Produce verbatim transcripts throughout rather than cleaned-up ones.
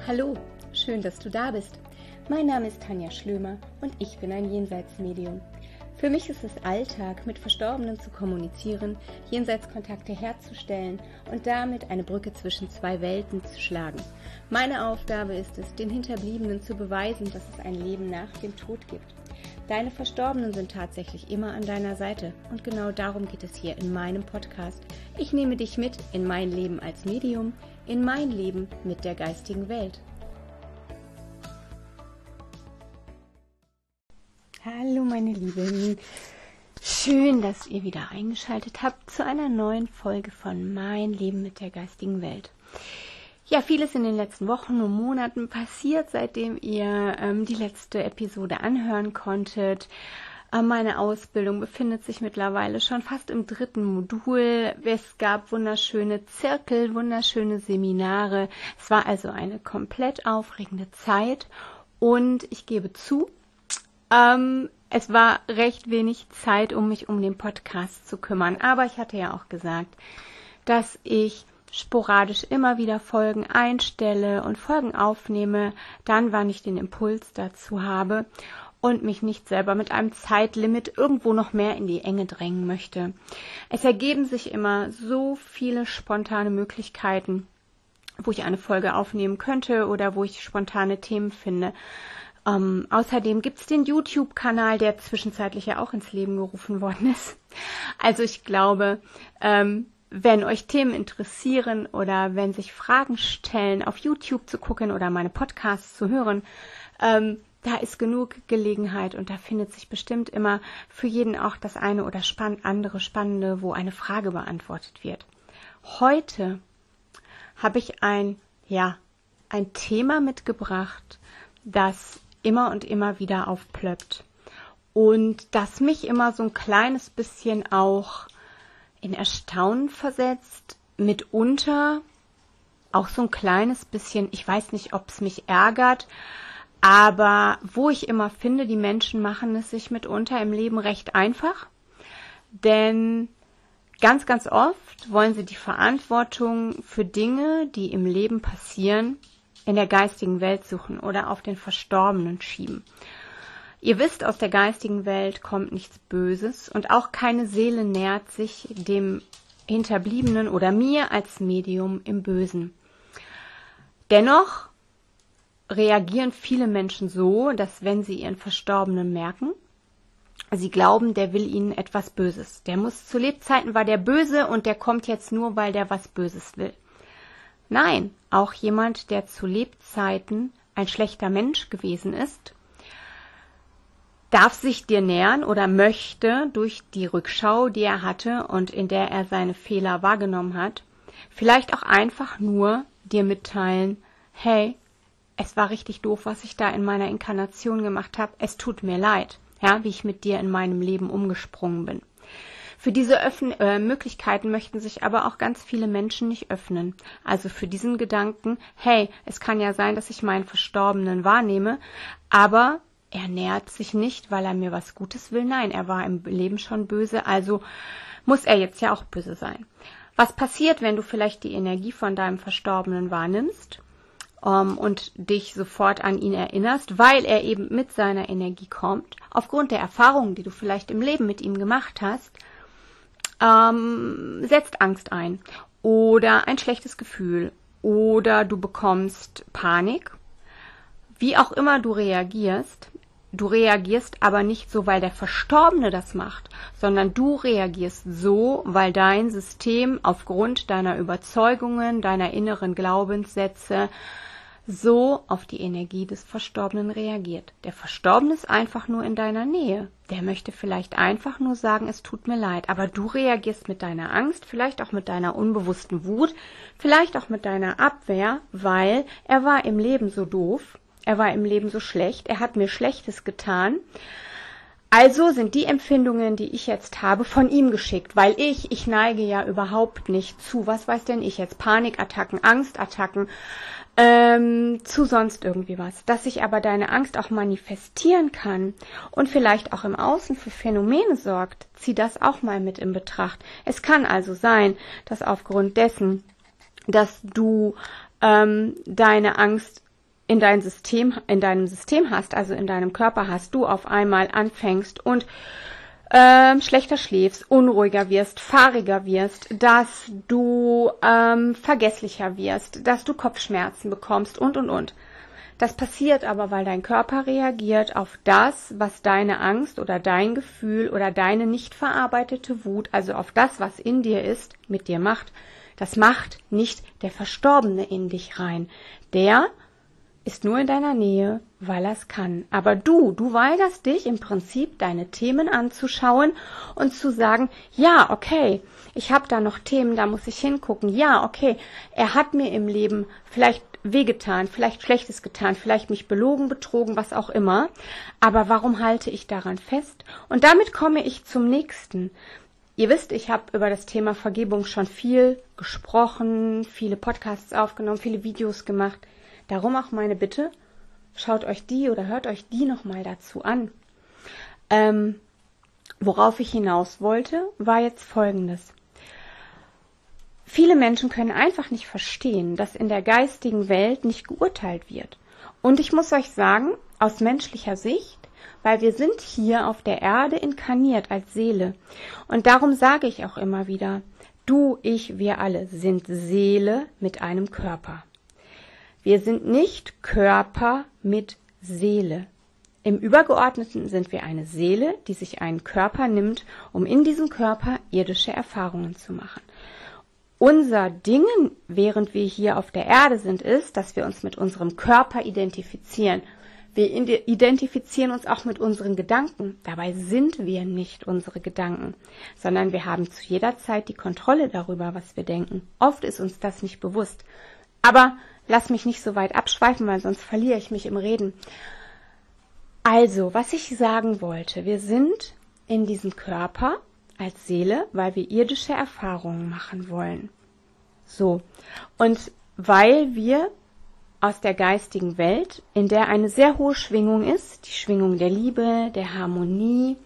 Hallo, schön, dass du da bist. Mein Name ist Tanja Schlömer und ich bin ein Jenseitsmedium. Für mich ist es Alltag, mit Verstorbenen zu kommunizieren, Jenseitskontakte herzustellen und damit eine Brücke zwischen zwei Welten zu schlagen. Meine Aufgabe ist es, den Hinterbliebenen zu beweisen, dass es ein Leben nach dem Tod gibt. Deine Verstorbenen sind tatsächlich immer an deiner Seite und genau darum geht es hier in meinem Podcast. Ich nehme dich mit in mein Leben als Medium, in mein Leben mit der geistigen Welt. Hallo meine Lieben, schön, dass ihr wieder eingeschaltet habt zu einer neuen Folge von Mein Leben mit der geistigen Welt. Ja, vieles in den letzten Wochen und Monaten passiert, seitdem ihr ähm, die letzte Episode anhören konntet. Äh, meine Ausbildung befindet sich mittlerweile schon fast im dritten Modul. Es gab wunderschöne Zirkel, wunderschöne Seminare. Es war also eine komplett aufregende Zeit und ich gebe zu, ähm, es war recht wenig Zeit, um mich um den Podcast zu kümmern. Aber ich hatte ja auch gesagt, dass ich sporadisch immer wieder Folgen einstelle und Folgen aufnehme, dann, wann ich den Impuls dazu habe und mich nicht selber mit einem Zeitlimit irgendwo noch mehr in die Enge drängen möchte. Es ergeben sich immer so viele spontane Möglichkeiten, wo ich eine Folge aufnehmen könnte oder wo ich spontane Themen finde. Ähm, außerdem gibt es den YouTube-Kanal, der zwischenzeitlich ja auch ins Leben gerufen worden ist. Also ich glaube, ähm, wenn euch Themen interessieren oder wenn sich Fragen stellen, auf YouTube zu gucken oder meine Podcasts zu hören, ähm, da ist genug Gelegenheit und da findet sich bestimmt immer für jeden auch das eine oder spann- andere Spannende, wo eine Frage beantwortet wird. Heute habe ich ein, ja, ein Thema mitgebracht, das immer und immer wieder aufplöppt und das mich immer so ein kleines bisschen auch in Erstaunen versetzt, mitunter auch so ein kleines bisschen, ich weiß nicht, ob es mich ärgert, aber wo ich immer finde, die Menschen machen es sich mitunter im Leben recht einfach, denn ganz, ganz oft wollen sie die Verantwortung für Dinge, die im Leben passieren, in der geistigen Welt suchen oder auf den Verstorbenen schieben. Ihr wisst, aus der geistigen Welt kommt nichts Böses und auch keine Seele nähert sich dem Hinterbliebenen oder mir als Medium im Bösen. Dennoch reagieren viele Menschen so, dass wenn sie ihren Verstorbenen merken, sie glauben, der will ihnen etwas Böses. Der muss zu Lebzeiten war der böse und der kommt jetzt nur, weil der was Böses will. Nein, auch jemand, der zu Lebzeiten ein schlechter Mensch gewesen ist, darf sich dir nähern oder möchte durch die Rückschau, die er hatte und in der er seine Fehler wahrgenommen hat, vielleicht auch einfach nur dir mitteilen, hey, es war richtig doof, was ich da in meiner Inkarnation gemacht habe, es tut mir leid, ja, wie ich mit dir in meinem Leben umgesprungen bin. Für diese Öffn- äh, Möglichkeiten möchten sich aber auch ganz viele Menschen nicht öffnen. Also für diesen Gedanken, hey, es kann ja sein, dass ich meinen Verstorbenen wahrnehme, aber er nähert sich nicht, weil er mir was Gutes will. Nein, er war im Leben schon böse, also muss er jetzt ja auch böse sein. Was passiert, wenn du vielleicht die Energie von deinem Verstorbenen wahrnimmst um, und dich sofort an ihn erinnerst, weil er eben mit seiner Energie kommt, aufgrund der Erfahrungen, die du vielleicht im Leben mit ihm gemacht hast, ähm, setzt Angst ein oder ein schlechtes Gefühl oder du bekommst Panik. Wie auch immer du reagierst, du reagierst aber nicht so, weil der Verstorbene das macht, sondern du reagierst so, weil dein System aufgrund deiner Überzeugungen, deiner inneren Glaubenssätze so auf die Energie des Verstorbenen reagiert. Der Verstorbene ist einfach nur in deiner Nähe. Der möchte vielleicht einfach nur sagen, es tut mir leid, aber du reagierst mit deiner Angst, vielleicht auch mit deiner unbewussten Wut, vielleicht auch mit deiner Abwehr, weil er war im Leben so doof, er war im Leben so schlecht, er hat mir Schlechtes getan. Also sind die Empfindungen, die ich jetzt habe, von ihm geschickt, weil ich, ich neige ja überhaupt nicht zu, was weiß denn ich jetzt, Panikattacken, Angstattacken, ähm, zu sonst irgendwie was. Dass ich aber deine Angst auch manifestieren kann und vielleicht auch im Außen für Phänomene sorgt, zieh das auch mal mit in Betracht. Es kann also sein, dass aufgrund dessen, dass du ähm, deine Angst in dein System, in deinem System hast, also in deinem Körper hast, du auf einmal anfängst und ähm, schlechter schläfst, unruhiger wirst, fahriger wirst, dass du ähm, vergesslicher wirst, dass du Kopfschmerzen bekommst und, und, und. Das passiert aber, weil dein Körper reagiert auf das, was deine Angst oder dein Gefühl oder deine nicht verarbeitete Wut, also auf das, was in dir ist, mit dir macht. Das macht nicht der Verstorbene in dich rein. Der ist nur in deiner Nähe, weil er es kann. Aber du, du weigerst dich im Prinzip, deine Themen anzuschauen und zu sagen, ja, okay, ich habe da noch Themen, da muss ich hingucken. Ja, okay, er hat mir im Leben vielleicht wehgetan, vielleicht Schlechtes getan, vielleicht mich belogen, betrogen, was auch immer. Aber warum halte ich daran fest? Und damit komme ich zum nächsten. Ihr wisst, ich habe über das Thema Vergebung schon viel gesprochen, viele Podcasts aufgenommen, viele Videos gemacht. Darum auch meine Bitte, schaut euch die oder hört euch die nochmal dazu an. Ähm, worauf ich hinaus wollte, war jetzt Folgendes. Viele Menschen können einfach nicht verstehen, dass in der geistigen Welt nicht geurteilt wird. Und ich muss euch sagen, aus menschlicher Sicht, weil wir sind hier auf der Erde inkarniert als Seele. Und darum sage ich auch immer wieder, du, ich, wir alle sind Seele mit einem Körper. Wir sind nicht Körper mit Seele. Im Übergeordneten sind wir eine Seele, die sich einen Körper nimmt, um in diesem Körper irdische Erfahrungen zu machen. Unser Ding, während wir hier auf der Erde sind, ist, dass wir uns mit unserem Körper identifizieren. Wir identifizieren uns auch mit unseren Gedanken. Dabei sind wir nicht unsere Gedanken, sondern wir haben zu jeder Zeit die Kontrolle darüber, was wir denken. Oft ist uns das nicht bewusst. Aber lass mich nicht so weit abschweifen, weil sonst verliere ich mich im Reden. Also, was ich sagen wollte, wir sind in diesem Körper als Seele, weil wir irdische Erfahrungen machen wollen. So, und weil wir aus der geistigen Welt, in der eine sehr hohe Schwingung ist, die Schwingung der Liebe, der Harmonie,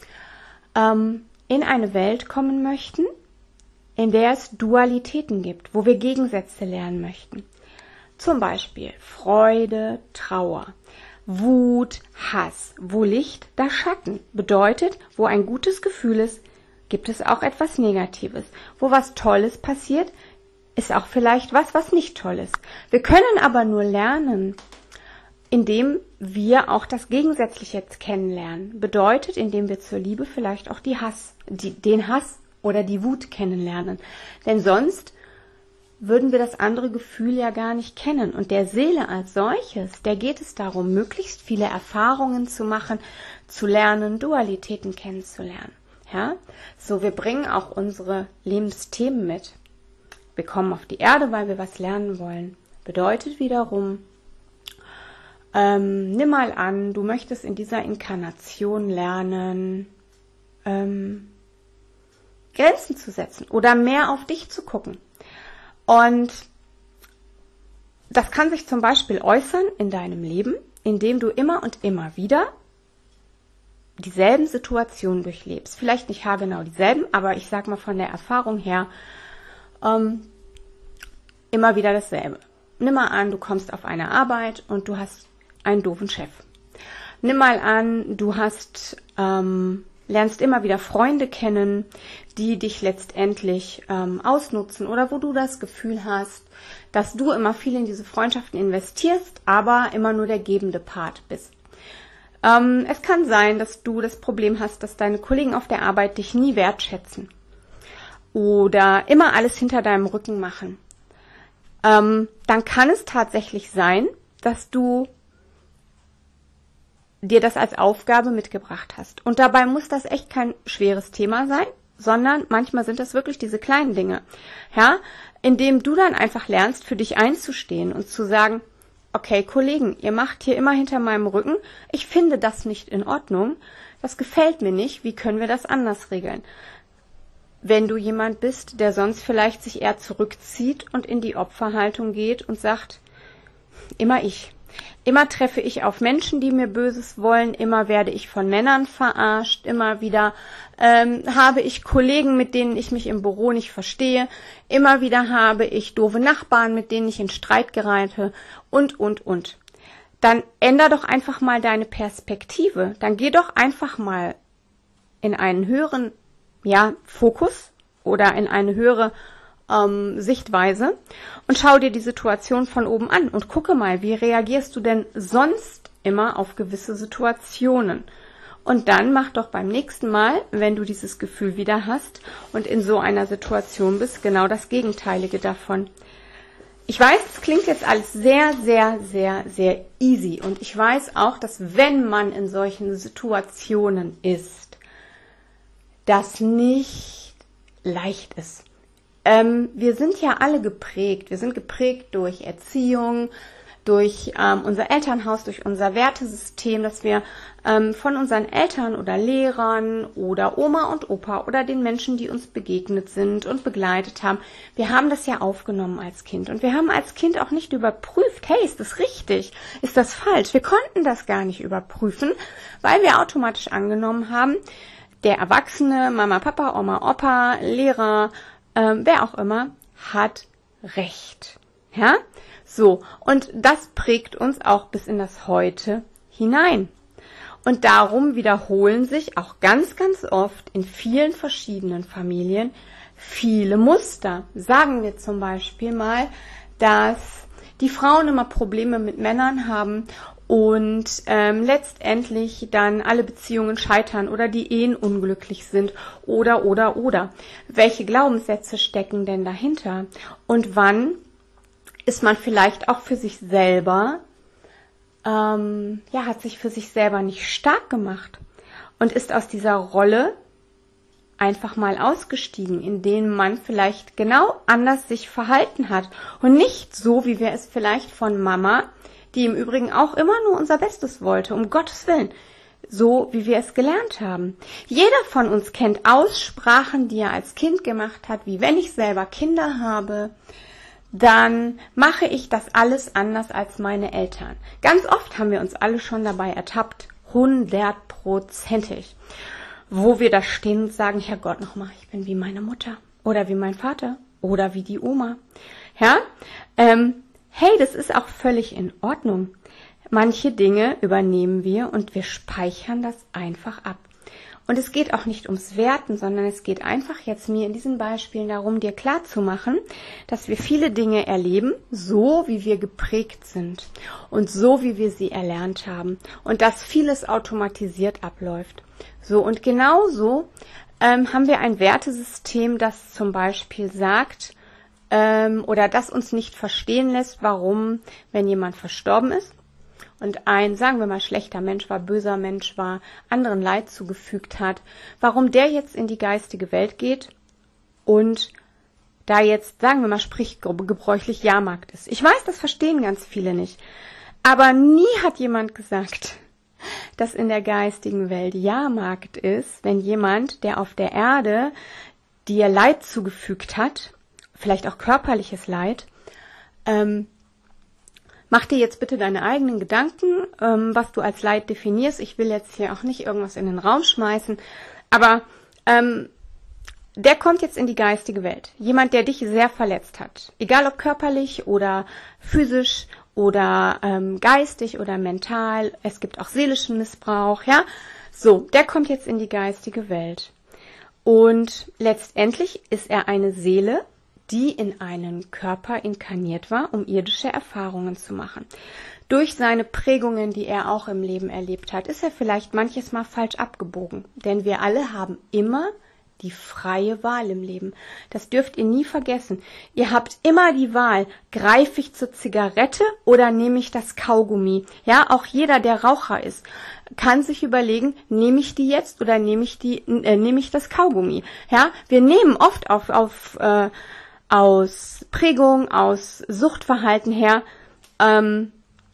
ähm, in eine Welt kommen möchten, in der es Dualitäten gibt, wo wir Gegensätze lernen möchten. Zum Beispiel Freude, Trauer, Wut, Hass. Wo Licht, da Schatten. Bedeutet, wo ein gutes Gefühl ist, gibt es auch etwas Negatives. Wo was Tolles passiert, ist auch vielleicht was, was nicht toll ist. Wir können aber nur lernen, indem wir auch das Gegensätzliche jetzt kennenlernen. Bedeutet, indem wir zur Liebe vielleicht auch die Hass, die, den Hass oder die Wut kennenlernen. Denn sonst würden wir das andere Gefühl ja gar nicht kennen. Und der Seele als solches, der geht es darum, möglichst viele Erfahrungen zu machen, zu lernen, Dualitäten kennenzulernen. Ja? So, wir bringen auch unsere Lebensthemen mit. Wir kommen auf die Erde, weil wir was lernen wollen. Bedeutet wiederum, ähm, nimm mal an, du möchtest in dieser Inkarnation lernen, ähm, Grenzen zu setzen oder mehr auf dich zu gucken. Und das kann sich zum Beispiel äußern in deinem Leben, indem du immer und immer wieder dieselben Situationen durchlebst. Vielleicht nicht haargenau dieselben, aber ich sag mal von der Erfahrung her, ähm, immer wieder dasselbe. Nimm mal an, du kommst auf eine Arbeit und du hast einen doofen Chef. Nimm mal an, du hast, ähm, lernst immer wieder Freunde kennen, die dich letztendlich ähm, ausnutzen oder wo du das Gefühl hast, dass du immer viel in diese Freundschaften investierst, aber immer nur der gebende Part bist. Ähm, es kann sein, dass du das Problem hast, dass deine Kollegen auf der Arbeit dich nie wertschätzen oder immer alles hinter deinem Rücken machen. Ähm, dann kann es tatsächlich sein, dass du dir das als Aufgabe mitgebracht hast. Und dabei muss das echt kein schweres Thema sein, sondern manchmal sind das wirklich diese kleinen Dinge, ja, indem du dann einfach lernst, für dich einzustehen und zu sagen, okay, Kollegen, ihr macht hier immer hinter meinem Rücken, ich finde das nicht in Ordnung, das gefällt mir nicht, wie können wir das anders regeln? Wenn du jemand bist, der sonst vielleicht sich eher zurückzieht und in die Opferhaltung geht und sagt, immer ich. Immer treffe ich auf Menschen, die mir Böses wollen, immer werde ich von Männern verarscht, immer wieder ähm, habe ich Kollegen, mit denen ich mich im Büro nicht verstehe, immer wieder habe ich doofe Nachbarn, mit denen ich in Streit gerate und, und, und. dann änder doch einfach mal deine Perspektive. Dann geh doch einfach mal in einen höheren, ja, Fokus oder in eine höhere ähm, Sichtweise und schau dir die Situation von oben an und gucke mal, wie reagierst du denn sonst immer auf gewisse Situationen? Und dann mach doch beim nächsten Mal, wenn du dieses Gefühl wieder hast und in so einer Situation bist, genau das Gegenteilige davon. Ich weiß, es klingt jetzt alles sehr, sehr, sehr, sehr easy. Und ich weiß auch, dass wenn man in solchen Situationen ist, das nicht leicht ist. Ähm, wir sind ja alle geprägt. Wir sind geprägt durch Erziehung, durch ähm, unser Elternhaus, durch unser Wertesystem, dass wir ähm, von unseren Eltern oder Lehrern oder Oma und Opa oder den Menschen, die uns begegnet sind und begleitet haben, wir haben das ja aufgenommen als Kind. Und wir haben als Kind auch nicht überprüft, hey, ist das richtig? Ist das falsch? Wir konnten das gar nicht überprüfen, weil wir automatisch angenommen haben, der Erwachsene, Mama, Papa, Oma, Opa, Lehrer, ähm, wer auch immer, hat Recht. Ja? So, und das prägt uns auch bis in das Heute hinein. Und darum wiederholen sich auch ganz, ganz oft in vielen verschiedenen Familien viele Muster. Sagen wir zum Beispiel mal, dass die Frauen immer Probleme mit Männern haben und ähm, letztendlich dann alle Beziehungen scheitern oder die Ehen unglücklich sind oder, oder, oder. Welche Glaubenssätze stecken denn dahinter? Und wann ist man vielleicht auch für sich selber, ähm, ja, hat sich für sich selber nicht stark gemacht und ist aus dieser Rolle einfach mal ausgestiegen, in denen man vielleicht genau anders sich verhalten hat und nicht so, wie wir es vielleicht von Mama, die im Übrigen auch immer nur unser Bestes wollte, um Gottes Willen, so wie wir es gelernt haben. Jeder von uns kennt Aussprachen, die er als Kind gemacht hat, wie wenn ich selber Kinder habe, dann mache ich das alles anders als meine Eltern. Ganz oft haben wir uns alle schon dabei ertappt, hundertprozentig, wo wir da stehen und sagen, Herrgott, nochmal, ich bin wie meine Mutter oder wie mein Vater oder wie die Oma. Ja, ähm, hey, das ist auch völlig in Ordnung. Manche Dinge übernehmen wir und wir speichern das einfach ab. Und es geht auch nicht ums Werten, sondern es geht einfach jetzt mir in diesen Beispielen darum, dir klarzumachen, dass wir viele Dinge erleben, so wie wir geprägt sind und so wie wir sie erlernt haben und dass vieles automatisiert abläuft. So, und genauso ähm, haben wir ein Wertesystem, das zum Beispiel sagt ähm, oder das uns nicht verstehen lässt, warum, wenn jemand verstorben ist, und ein, sagen wir mal, schlechter Mensch war, böser Mensch war, anderen Leid zugefügt hat, warum der jetzt in die geistige Welt geht und da jetzt, sagen wir mal, sprich gebräuchlich Jahrmarkt ist. Ich weiß, das verstehen ganz viele nicht. Aber nie hat jemand gesagt, dass in der geistigen Welt Jahrmarkt ist, wenn jemand, der auf der Erde dir Leid zugefügt hat, vielleicht auch körperliches Leid, ähm, mach dir jetzt bitte deine eigenen Gedanken, ähm, was du als Leid definierst. Ich will jetzt hier auch nicht irgendwas in den Raum schmeißen, aber ähm, der kommt jetzt in die geistige Welt. Jemand, der dich sehr verletzt hat, egal ob körperlich oder physisch oder ähm, geistig oder mental. Es gibt auch seelischen Missbrauch, ja. So, der kommt jetzt in die geistige Welt und letztendlich ist er eine Seele, die in einen Körper inkarniert war, um irdische Erfahrungen zu machen. Durch seine Prägungen, die er auch im Leben erlebt hat, ist er vielleicht manches Mal falsch abgebogen. Denn wir alle haben immer die freie Wahl im Leben. Das dürft ihr nie vergessen. Ihr habt immer die Wahl, greife ich zur Zigarette oder nehme ich das Kaugummi? Ja, auch jeder, der Raucher ist, kann sich überlegen, nehme ich die jetzt oder nehme ich die, äh, nehme ich das Kaugummi? Ja, wir nehmen oft auf, auf, äh, aus Prägung, aus Suchtverhalten her, ähm,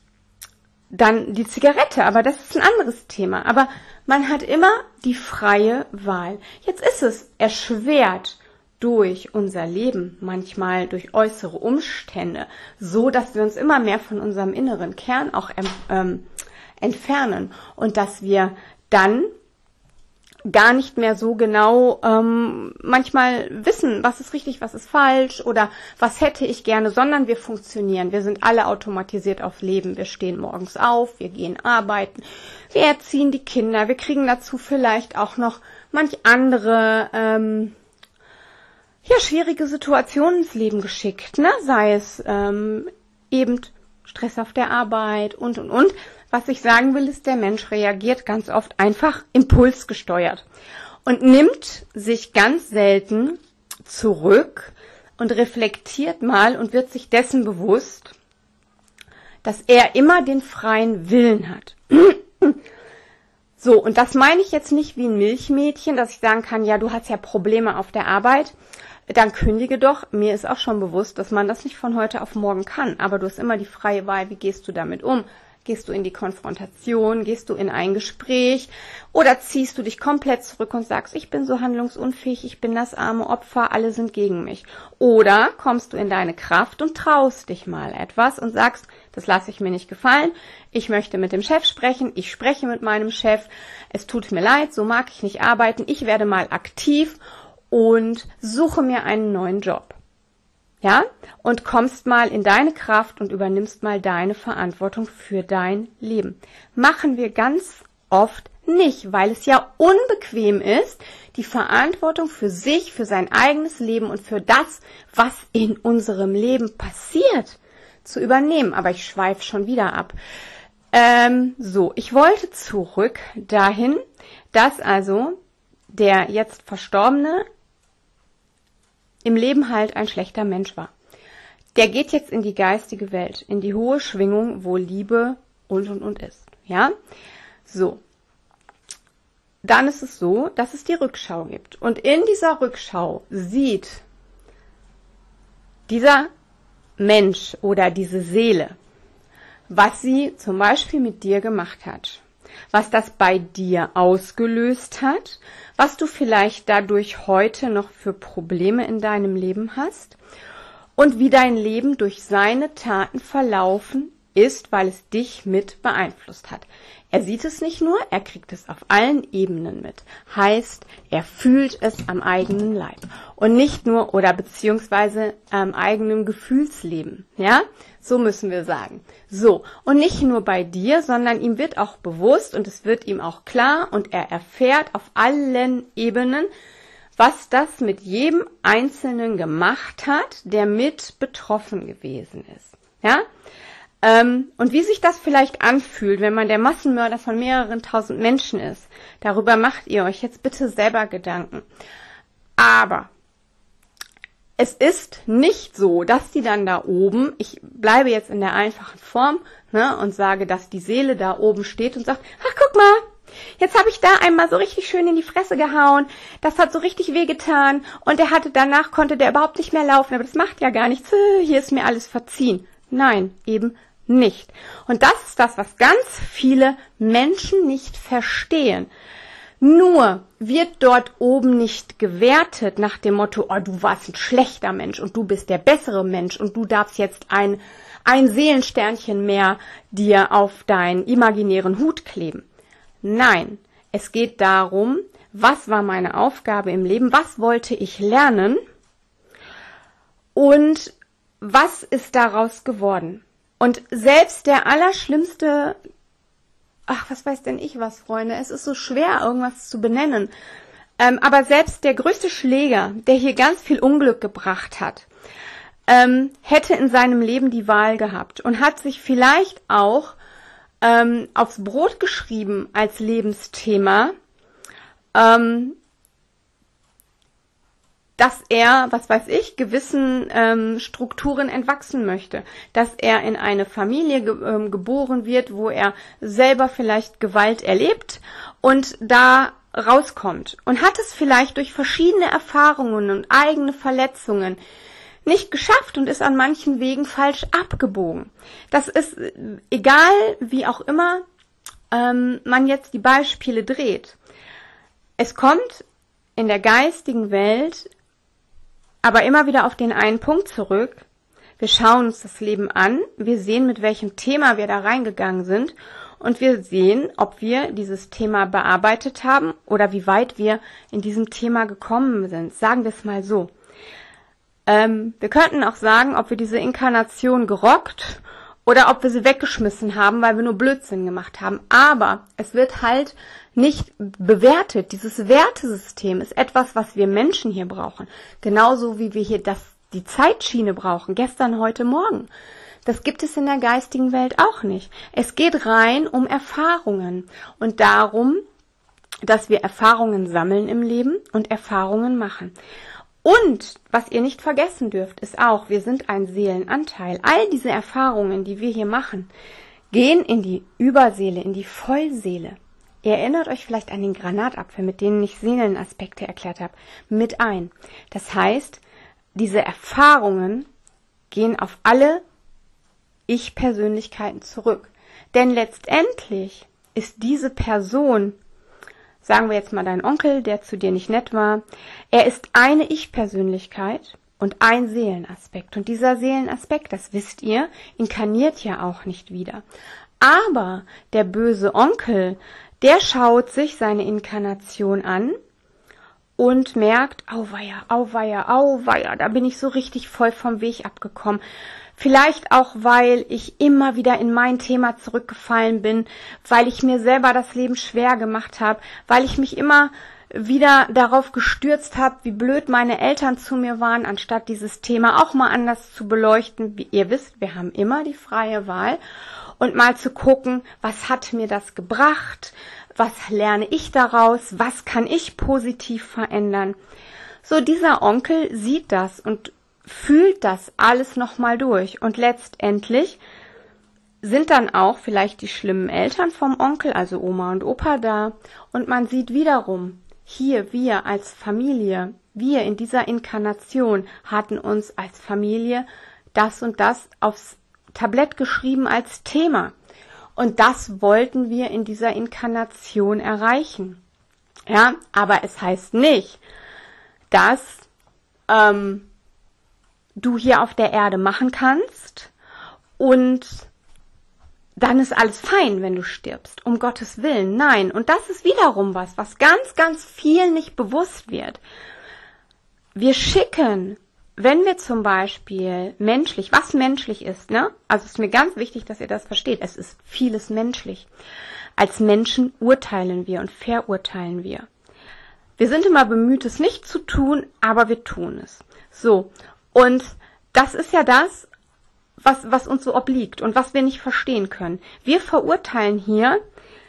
dann die Zigarette, aber das ist ein anderes Thema. Aber man hat immer die freie Wahl. Jetzt ist es erschwert durch unser Leben, manchmal durch äußere Umstände, so dass wir uns immer mehr von unserem inneren Kern auch ähm, entfernen und dass wir dann gar nicht mehr so genau ähm, manchmal wissen, was ist richtig, was ist falsch oder was hätte ich gerne, sondern wir funktionieren. Wir sind alle automatisiert aufs Leben. Wir stehen morgens auf, wir gehen arbeiten, wir erziehen die Kinder, wir kriegen dazu vielleicht auch noch manch andere ähm, ja, schwierige Situationen ins Leben geschickt, ne? Sei es ähm, eben Stress auf der Arbeit und, und, und. Was ich sagen will, ist, der Mensch reagiert ganz oft einfach impulsgesteuert und nimmt sich ganz selten zurück und reflektiert mal und wird sich dessen bewusst, dass er immer den freien Willen hat. So, und das meine ich jetzt nicht wie ein Milchmädchen, dass ich sagen kann, ja, du hast ja Probleme auf der Arbeit, dann kündige doch. Mir ist auch schon bewusst, dass man das nicht von heute auf morgen kann, aber du hast immer die freie Wahl, wie gehst du damit um? Gehst du in die Konfrontation, gehst du in ein Gespräch oder ziehst du dich komplett zurück und sagst, ich bin so handlungsunfähig, ich bin das arme Opfer, alle sind gegen mich. Oder kommst du in deine Kraft und traust dich mal etwas und sagst, das lasse ich mir nicht gefallen, ich möchte mit dem Chef sprechen, ich spreche mit meinem Chef, es tut mir leid, so mag ich nicht arbeiten, ich werde mal aktiv und suche mir einen neuen Job. Ja, und kommst mal in deine Kraft und übernimmst mal deine Verantwortung für dein Leben. Machen wir ganz oft nicht, weil es ja unbequem ist, die Verantwortung für sich, für sein eigenes Leben und für das, was in unserem Leben passiert, zu übernehmen. Aber ich schweife schon wieder ab. Ähm, so, ich wollte zurück dahin, dass also der jetzt Verstorbene im Leben halt ein schlechter Mensch war. Der geht jetzt in die geistige Welt, in die hohe Schwingung, wo Liebe und und und ist. Ja? So. Dann ist es so, dass es die Rückschau gibt. Und in dieser Rückschau sieht dieser Mensch oder diese Seele, was sie zum Beispiel mit dir gemacht hat, was das bei dir ausgelöst hat, was du vielleicht dadurch heute noch für Probleme in deinem Leben hast und wie dein Leben durch seine Taten verlaufen ist, weil es dich mit beeinflusst hat. Er sieht es nicht nur, er kriegt es auf allen Ebenen mit. Heißt, er fühlt es am eigenen Leib und nicht nur oder beziehungsweise am eigenen Gefühlsleben. Ja, so müssen wir sagen. So, und nicht nur bei dir, sondern ihm wird auch bewusst und es wird ihm auch klar und er erfährt auf allen Ebenen, was das mit jedem Einzelnen gemacht hat, der mit betroffen gewesen ist. Ja, Ähm, und wie sich das vielleicht anfühlt, wenn man der Massenmörder von mehreren tausend Menschen ist, darüber macht ihr euch jetzt bitte selber Gedanken. Aber es ist nicht so, dass die dann da oben, ich bleibe jetzt in der einfachen Form, ne, und sage, dass die Seele da oben steht und sagt, ach guck mal, jetzt habe ich da einmal so richtig schön in die Fresse gehauen, das hat so richtig wehgetan und er hatte danach, konnte der überhaupt nicht mehr laufen, aber das macht ja gar nichts, hier ist mir alles verziehen. Nein, eben nicht. Und das ist das, was ganz viele Menschen nicht verstehen. Nur wird dort oben nicht gewertet nach dem Motto, oh, du warst ein schlechter Mensch und du bist der bessere Mensch und du darfst jetzt ein, ein Seelensternchen mehr dir auf deinen imaginären Hut kleben. Nein, es geht darum, was war meine Aufgabe im Leben, was wollte ich lernen und was ist daraus geworden? Und selbst der allerschlimmste, ach, was weiß denn ich was, Freunde, es ist so schwer, irgendwas zu benennen, ähm, aber selbst der größte Schläger, der hier ganz viel Unglück gebracht hat, ähm, hätte in seinem Leben die Wahl gehabt und hat sich vielleicht auch ähm, aufs Brot geschrieben als Lebensthema, ähm, dass er, was weiß ich, gewissen ähm, Strukturen entwachsen möchte, dass er in eine Familie ge ähm, geboren wird, wo er selber vielleicht Gewalt erlebt und da rauskommt und hat es vielleicht durch verschiedene Erfahrungen und eigene Verletzungen nicht geschafft und ist an manchen Wegen falsch abgebogen. Das ist egal, wie auch immer ähm, man jetzt die Beispiele dreht. Es kommt in der geistigen Welt aber immer wieder auf den einen Punkt zurück. Wir schauen uns das Leben an, wir sehen, mit welchem Thema wir da reingegangen sind und wir sehen, ob wir dieses Thema bearbeitet haben oder wie weit wir in diesem Thema gekommen sind. Sagen wir es mal so. Ähm, wir könnten auch sagen, ob wir diese Inkarnation gerockt oder ob wir sie weggeschmissen haben, weil wir nur Blödsinn gemacht haben. Aber es wird halt nicht bewertet. Dieses Wertesystem ist etwas, was wir Menschen hier brauchen. Genauso wie wir hier das, die Zeitschiene brauchen. Gestern, heute, morgen. Das gibt es in der geistigen Welt auch nicht. Es geht rein um Erfahrungen und darum, dass wir Erfahrungen sammeln im Leben und Erfahrungen machen. Und was ihr nicht vergessen dürft, ist auch, wir sind ein Seelenanteil. All diese Erfahrungen, die wir hier machen, gehen in die Überseele, in die Vollseele. Ihr erinnert euch vielleicht an den Granatapfel, mit denen ich Seelenaspekte erklärt habe, mit ein. Das heißt, diese Erfahrungen gehen auf alle Ich-Persönlichkeiten zurück. Denn letztendlich ist diese Person, sagen wir jetzt mal dein Onkel, der zu dir nicht nett war, er ist eine Ich-Persönlichkeit und ein Seelenaspekt. Und dieser Seelenaspekt, das wisst ihr, inkarniert ja auch nicht wieder. Aber der böse Onkel, der schaut sich seine Inkarnation an und merkt, auweia, auweia, auweia, da bin ich so richtig voll vom Weg abgekommen. Vielleicht auch, weil ich immer wieder in mein Thema zurückgefallen bin, weil ich mir selber das Leben schwer gemacht habe, weil ich mich immer wieder darauf gestürzt habe, wie blöd meine Eltern zu mir waren, anstatt dieses Thema auch mal anders zu beleuchten. Wie ihr wisst, wir haben immer die freie Wahl und mal zu gucken, was hat mir das gebracht, was lerne ich daraus, was kann ich positiv verändern. So, dieser Onkel sieht das und fühlt das alles nochmal durch und letztendlich sind dann auch vielleicht die schlimmen Eltern vom Onkel, also Oma und Opa da und man sieht wiederum, hier wir als Familie, wir in dieser Inkarnation hatten uns als Familie das und das aufs Tablett geschrieben als Thema und das wollten wir in dieser Inkarnation erreichen. Ja, aber es heißt nicht, dass ähm, du hier auf der Erde machen kannst und dann ist alles fein, wenn du stirbst. Um Gottes Willen, nein. Und das ist wiederum was, was ganz, ganz viel nicht bewusst wird. Wir schicken, wenn wir zum Beispiel menschlich, was menschlich ist, ne? Also es ist mir ganz wichtig, dass ihr das versteht. Es ist vieles menschlich. Als Menschen urteilen wir und verurteilen wir. Wir sind immer bemüht, es nicht zu tun, aber wir tun es. So. Und das ist ja das, was, was uns so obliegt und was wir nicht verstehen können. Wir verurteilen hier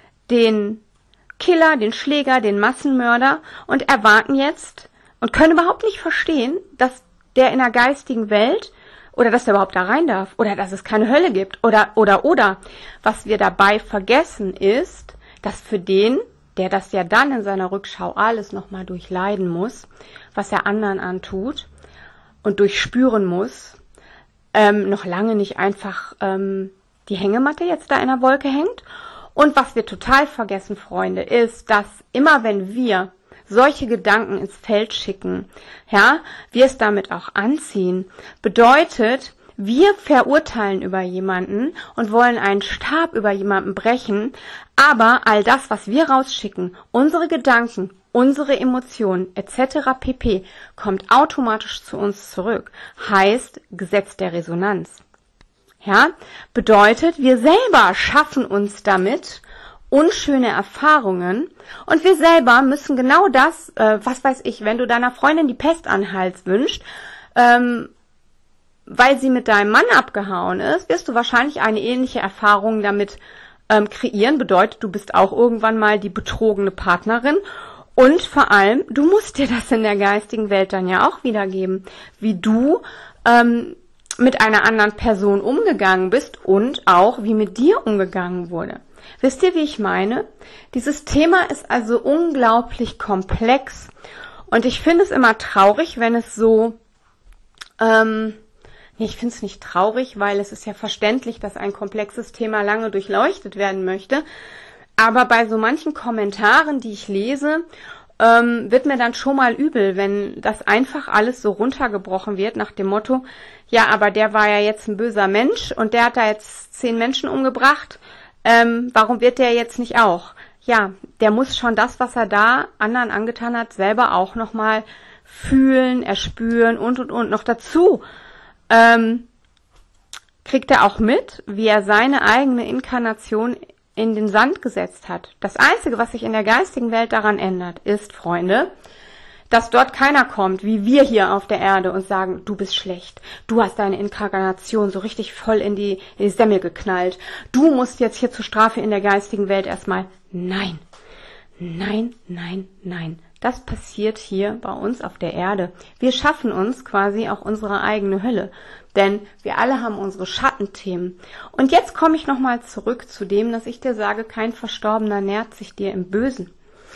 den Killer, den Schläger, den Massenmörder und erwarten jetzt und können überhaupt nicht verstehen, dass der in der geistigen Welt oder dass der überhaupt da rein darf oder dass es keine Hölle gibt oder, oder, oder. Was wir dabei vergessen ist, dass für den, der das ja dann in seiner Rückschau alles nochmal durchleiden muss, was er anderen antut, und durchspüren muss, ähm, noch lange nicht einfach ähm, die Hängematte jetzt da in der Wolke hängt. Und was wir total vergessen, Freunde, ist, dass immer wenn wir solche Gedanken ins Feld schicken, ja, wir es damit auch anziehen, bedeutet, wir verurteilen über jemanden und wollen einen Stab über jemanden brechen, aber all das, was wir rausschicken, unsere Gedanken, unsere Emotionen et cetera pp. Kommt automatisch zu uns zurück. Heißt Gesetz der Resonanz. Ja, bedeutet, wir selber schaffen uns damit unschöne Erfahrungen und wir selber müssen genau das, äh, was weiß ich, wenn du deiner Freundin die Pest an den Hals wünschst, ähm, weil sie mit deinem Mann abgehauen ist, wirst du wahrscheinlich eine ähnliche Erfahrung damit ähm, kreieren. Bedeutet, du bist auch irgendwann mal die betrogene Partnerin. Und vor allem, du musst dir das in der geistigen Welt dann ja auch wiedergeben, wie du ähm, mit einer anderen Person umgegangen bist und auch wie mit dir umgegangen wurde. Wisst ihr, wie ich meine? Dieses Thema ist also unglaublich komplex und ich finde es immer traurig, wenn es so, ähm, nee, ich finde es nicht traurig, weil es ist ja verständlich, dass ein komplexes Thema lange durchleuchtet werden möchte. Aber bei so manchen Kommentaren, die ich lese, ähm, wird mir dann schon mal übel, wenn das einfach alles so runtergebrochen wird nach dem Motto, ja, aber der war ja jetzt ein böser Mensch und der hat da jetzt zehn Menschen umgebracht. ähm, warum wird der jetzt nicht auch? Ja, der muss schon das, was er da anderen angetan hat, selber auch nochmal fühlen, erspüren und, und, und. Noch dazu ähm, kriegt er auch mit, wie er seine eigene Inkarnation in den Sand gesetzt hat. Das Einzige, was sich in der geistigen Welt daran ändert, ist, Freunde, dass dort keiner kommt, wie wir hier auf der Erde und sagen, du bist schlecht, du hast deine Inkarnation so richtig voll in die, in die Semmel geknallt, du musst jetzt hier zur Strafe in der geistigen Welt erstmal. Nein, nein, nein, nein. Das passiert hier bei uns auf der Erde. Wir schaffen uns quasi auch unsere eigene Hölle, denn wir alle haben unsere Schattenthemen. Und jetzt komme ich nochmal zurück zu dem, dass ich dir sage, kein Verstorbener nährt sich dir im Bösen.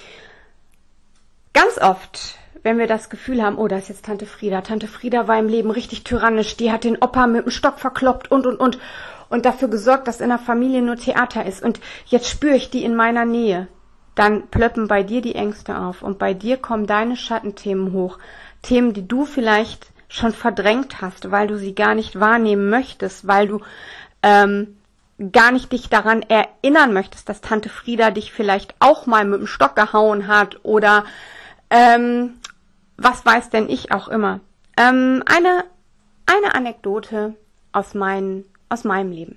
Ganz oft, wenn wir das Gefühl haben, oh, da ist jetzt Tante Frieda. Tante Frieda war im Leben richtig tyrannisch, die hat den Opa mit dem Stock verkloppt und, und, und und dafür gesorgt, dass in der Familie nur Theater ist. Und jetzt spüre ich die in meiner Nähe. Dann plöppen bei dir die Ängste auf und bei dir kommen deine Schattenthemen hoch. Themen, die du vielleicht schon verdrängt hast, weil du sie gar nicht wahrnehmen möchtest, weil du ähm, gar nicht dich daran erinnern möchtest, dass Tante Frieda dich vielleicht auch mal mit dem Stock gehauen hat oder ähm, was weiß denn ich auch immer. Ähm, eine, eine Anekdote aus, mein, aus meinem Leben.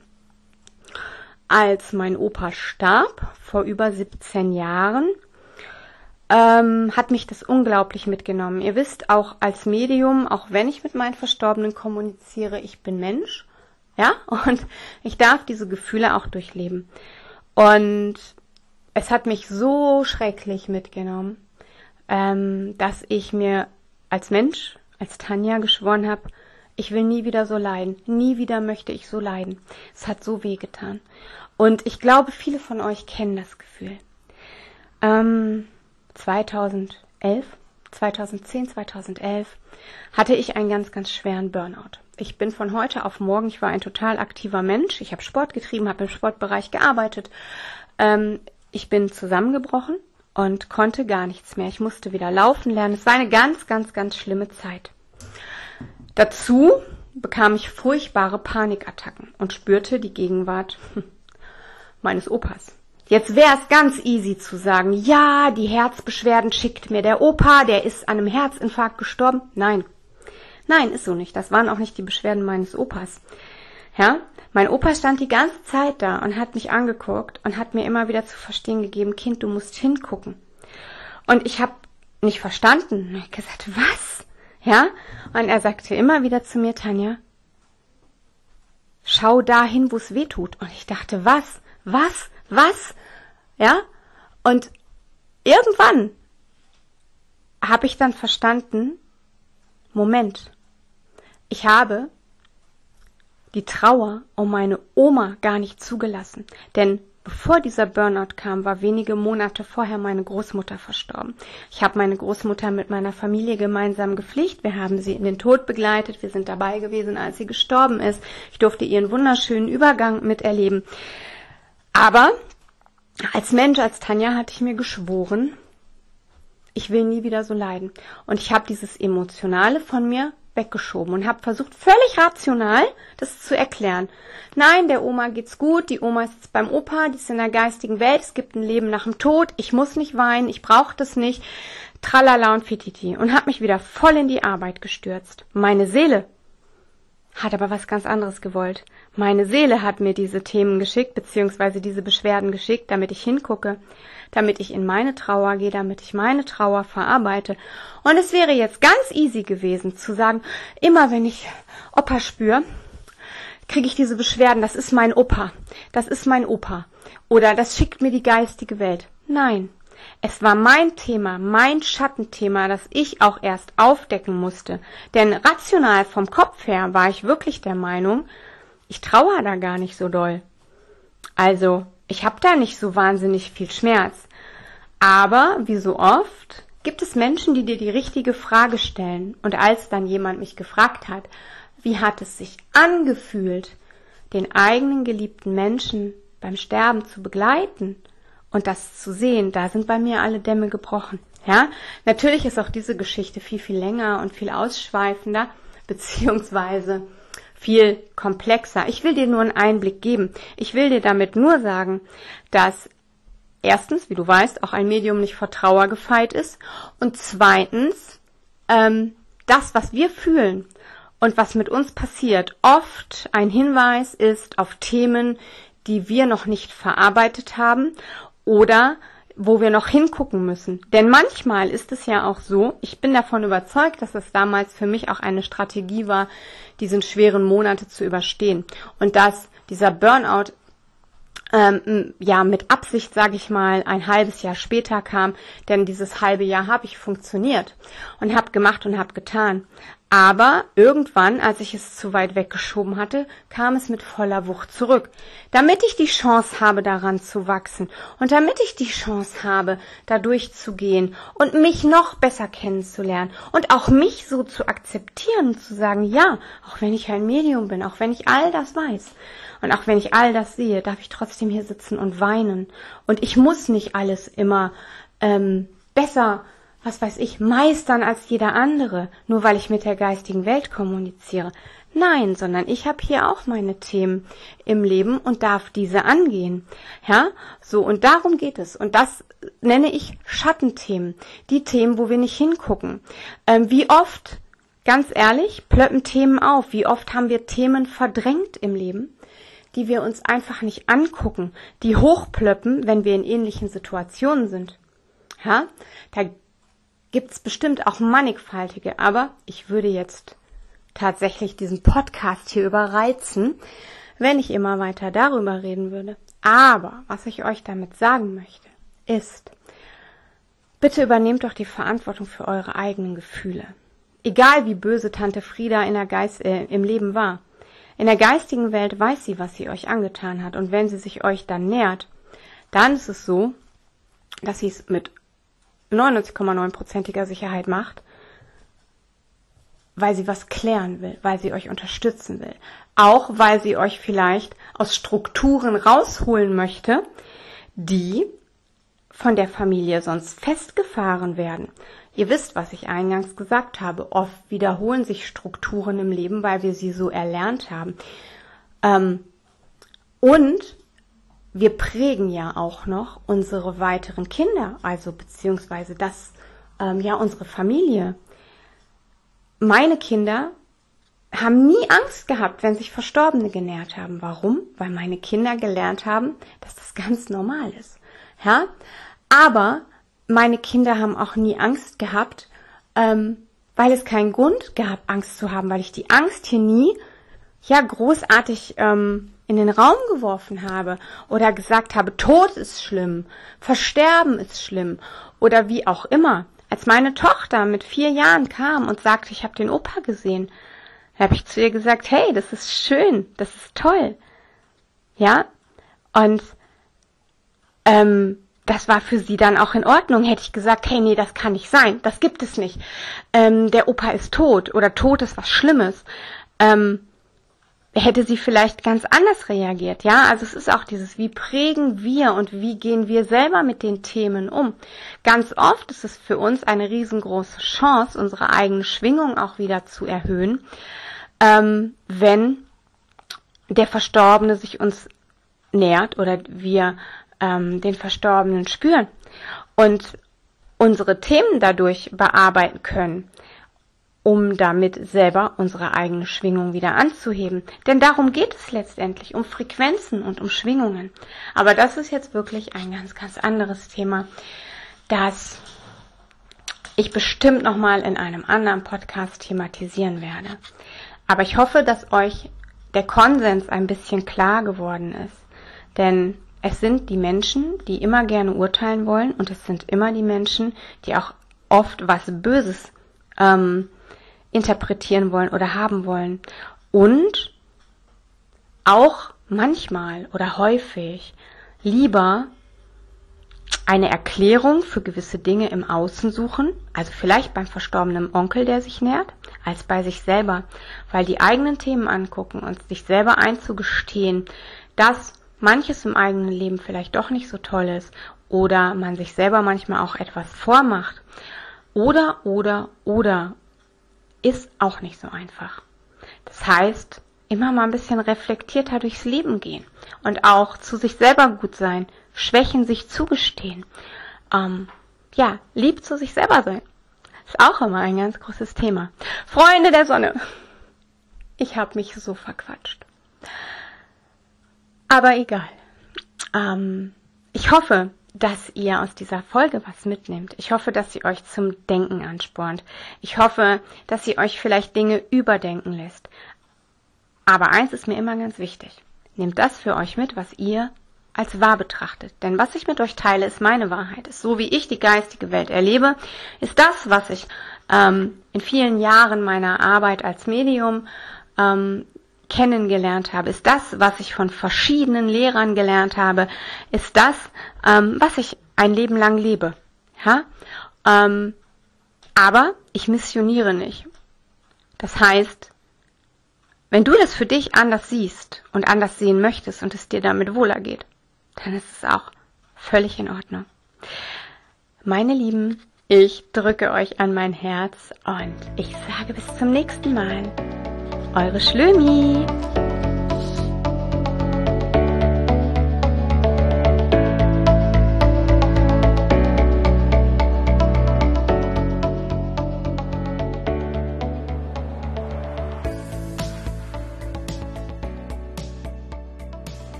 Als mein Opa starb, vor über siebzehn Jahren, ähm, hat mich das unglaublich mitgenommen. Ihr wisst, auch als Medium, auch wenn ich mit meinen Verstorbenen kommuniziere, ich bin Mensch, ja, und ich darf diese Gefühle auch durchleben. Und es hat mich so schrecklich mitgenommen, ähm, dass ich mir als Mensch, als Tanja geschworen habe, ich will nie wieder so leiden. Nie wieder möchte ich so leiden. Es hat so wehgetan. Und ich glaube, viele von euch kennen das Gefühl. Ähm, zweitausendelf, zweitausendzehn, zweitausendelf hatte ich einen ganz, ganz schweren Burnout. Ich bin von heute auf morgen, ich war ein total aktiver Mensch. Ich habe Sport getrieben, habe im Sportbereich gearbeitet. Ähm, ich bin zusammengebrochen und konnte gar nichts mehr. Ich musste wieder laufen lernen. Es war eine ganz, ganz, ganz schlimme Zeit. Dazu bekam ich furchtbare Panikattacken und spürte die Gegenwart meines Opas. Jetzt wäre es ganz easy zu sagen, ja, die Herzbeschwerden schickt mir der Opa, der ist an einem Herzinfarkt gestorben. Nein, nein, ist so nicht. Das waren auch nicht die Beschwerden meines Opas. Ja, mein Opa stand die ganze Zeit da und hat mich angeguckt und hat mir immer wieder zu verstehen gegeben, Kind, du musst hingucken. Und ich habe nicht verstanden. Ich habe gesagt, was? Ja, und er sagte immer wieder zu mir, Tanja, schau dahin, wo es weh tut. Und ich dachte, was, was, was? Ja, und irgendwann habe ich dann verstanden, Moment, ich habe die Trauer um meine Oma gar nicht zugelassen, denn bevor dieser Burnout kam, war wenige Monate vorher meine Großmutter verstorben. Ich habe meine Großmutter mit meiner Familie gemeinsam gepflegt. Wir haben sie in den Tod begleitet. Wir sind dabei gewesen, als sie gestorben ist. Ich durfte ihren wunderschönen Übergang miterleben. Aber als Mensch, als Tanja, hatte ich mir geschworen, ich will nie wieder so leiden. Und ich habe dieses Emotionale von mir weggeschoben und habe versucht, völlig rational das zu erklären. Nein, der Oma geht's gut, die Oma ist jetzt beim Opa, die ist in der geistigen Welt, es gibt ein Leben nach dem Tod, ich muss nicht weinen, ich brauche das nicht, tralala und fititi. Und habe mich wieder voll in die Arbeit gestürzt. Meine Seele hat aber was ganz anderes gewollt. Meine Seele hat mir diese Themen geschickt, beziehungsweise diese Beschwerden geschickt, damit ich hingucke, damit ich in meine Trauer gehe, damit ich meine Trauer verarbeite. Und es wäre jetzt ganz easy gewesen zu sagen, immer wenn ich Opa spüre, kriege ich diese Beschwerden, das ist mein Opa, das ist mein Opa. Oder das schickt mir die geistige Welt. Nein, es war mein Thema, mein Schattenthema, das ich auch erst aufdecken musste. Denn rational vom Kopf her war ich wirklich der Meinung, ich trauere da gar nicht so doll. Also, ich habe da nicht so wahnsinnig viel Schmerz. Aber, wie so oft, gibt es Menschen, die dir die richtige Frage stellen. Und als dann jemand mich gefragt hat, wie hat es sich angefühlt, den eigenen geliebten Menschen beim Sterben zu begleiten und das zu sehen, da sind bei mir alle Dämme gebrochen. Ja, natürlich ist auch diese Geschichte viel, viel länger und viel ausschweifender, beziehungsweise viel komplexer. Ich will dir nur einen Einblick geben. Ich will dir damit nur sagen, dass erstens, wie du weißt, auch ein Medium nicht vor Trauer gefeit ist und zweitens, ähm, das, was wir fühlen und was mit uns passiert, oft ein Hinweis ist auf Themen, die wir noch nicht verarbeitet haben oder wo wir noch hingucken müssen. Denn manchmal ist es ja auch so, ich bin davon überzeugt, dass es damals für mich auch eine Strategie war, diese schweren Monate zu überstehen. Und dass dieser Burnout ähm, ja mit Absicht, sage ich mal, ein halbes Jahr später kam. Denn dieses halbe Jahr habe ich funktioniert und habe gemacht und habe getan. Aber irgendwann, als ich es zu weit weggeschoben hatte, kam es mit voller Wucht zurück. Damit ich die Chance habe, daran zu wachsen und damit ich die Chance habe, da durchzugehen und mich noch besser kennenzulernen und auch mich so zu akzeptieren und zu sagen, ja, auch wenn ich ein Medium bin, auch wenn ich all das weiß und auch wenn ich all das sehe, darf ich trotzdem hier sitzen und weinen. Und ich muss nicht alles immer ähm, besser was weiß ich, meistern als jeder andere, nur weil ich mit der geistigen Welt kommuniziere. Nein, sondern ich habe hier auch meine Themen im Leben und darf diese angehen. Ja, so und darum geht es. Und das nenne ich Schattenthemen, die Themen, wo wir nicht hingucken. Ähm, wie oft, ganz ehrlich, plöppen Themen auf. Wie oft haben wir Themen verdrängt im Leben, die wir uns einfach nicht angucken, die hochplöppen, wenn wir in ähnlichen Situationen sind. Ja, da gibt's bestimmt auch mannigfaltige, aber ich würde jetzt tatsächlich diesen Podcast hier überreizen, wenn ich immer weiter darüber reden würde. Aber was ich euch damit sagen möchte, ist, bitte übernehmt doch die Verantwortung für eure eigenen Gefühle. Egal wie böse Tante Frieda in der Geist, äh, im Leben war. In der geistigen Welt weiß sie, was sie euch angetan hat. Und wenn sie sich euch dann nähert, dann ist es so, dass sie es mit neunundneunzig Komma neun prozentiger Sicherheit macht, weil sie was klären will, weil sie euch unterstützen will. Auch weil sie euch vielleicht aus Strukturen rausholen möchte, die von der Familie sonst festgefahren werden. Ihr wisst, was ich eingangs gesagt habe. Oft wiederholen sich Strukturen im Leben, weil wir sie so erlernt haben. Ähm, und wir prägen ja auch noch unsere weiteren Kinder, also beziehungsweise das, ähm, ja, unsere Familie. Meine Kinder haben nie Angst gehabt, wenn sich Verstorbene genährt haben. Warum? Weil meine Kinder gelernt haben, dass das ganz normal ist. Ja? Aber meine Kinder haben auch nie Angst gehabt, ähm, weil es keinen Grund gab, Angst zu haben, weil ich die Angst hier nie, ja, großartig ähm, in den Raum geworfen habe oder gesagt habe, Tod ist schlimm, Versterben ist schlimm oder wie auch immer. Als meine Tochter mit vier Jahren kam und sagte, ich habe den Opa gesehen, habe ich zu ihr gesagt, hey, das ist schön, das ist toll. Ja, und ähm, das war für sie dann auch in Ordnung. Hätte ich gesagt, hey, nee, das kann nicht sein, das gibt es nicht. Ähm, der Opa ist tot oder Tod ist was Schlimmes. Ähm, hätte sie vielleicht ganz anders reagiert, ja, also es ist auch dieses, wie prägen wir und wie gehen wir selber mit den Themen um. Ganz oft ist es für uns eine riesengroße Chance, unsere eigene Schwingung auch wieder zu erhöhen, ähm, wenn der Verstorbene sich uns nähert oder wir ähm, den Verstorbenen spüren und unsere Themen dadurch bearbeiten können, um damit selber unsere eigene Schwingung wieder anzuheben. Denn darum geht es letztendlich, um Frequenzen und um Schwingungen. Aber das ist jetzt wirklich ein ganz, ganz anderes Thema, das ich bestimmt nochmal in einem anderen Podcast thematisieren werde. Aber ich hoffe, dass euch der Konsens ein bisschen klar geworden ist. Denn es sind die Menschen, die immer gerne urteilen wollen und es sind immer die Menschen, die auch oft was Böses ähm, interpretieren wollen oder haben wollen und auch manchmal oder häufig lieber eine Erklärung für gewisse Dinge im Außen suchen, also vielleicht beim verstorbenen Onkel, der sich nährt, als bei sich selber, weil die eigenen Themen angucken und sich selber einzugestehen, dass manches im eigenen Leben vielleicht doch nicht so toll ist oder man sich selber manchmal auch etwas vormacht oder, oder, oder ist auch nicht so einfach. Das heißt, immer mal ein bisschen reflektierter durchs Leben gehen und auch zu sich selber gut sein, Schwächen sich zugestehen, ähm, ja, lieb zu sich selber sein. Ist auch immer ein ganz großes Thema. Freunde der Sonne, ich habe mich so verquatscht. Aber egal. Ähm, ich hoffe, dass ihr aus dieser Folge was mitnehmt. Ich hoffe, dass sie euch zum Denken anspornt. Ich hoffe, dass sie euch vielleicht Dinge überdenken lässt. Aber eins ist mir immer ganz wichtig. Nehmt das für euch mit, was ihr als wahr betrachtet. Denn was ich mit euch teile, ist meine Wahrheit. Ist so, wie ich die geistige Welt erlebe, ist das, was ich ähm, in vielen Jahren meiner Arbeit als Medium ähm, kennengelernt habe, ist das, was ich von verschiedenen Lehrern gelernt habe, ist das, ähm, was ich ein Leben lang lebe. Ja? Ähm, aber ich missioniere nicht. Das heißt, wenn du das für dich anders siehst und anders sehen möchtest und es dir damit wohler geht, dann ist es auch völlig in Ordnung. Meine Lieben, ich drücke euch an mein Herz und ich sage bis zum nächsten Mal. Eure Schlömi.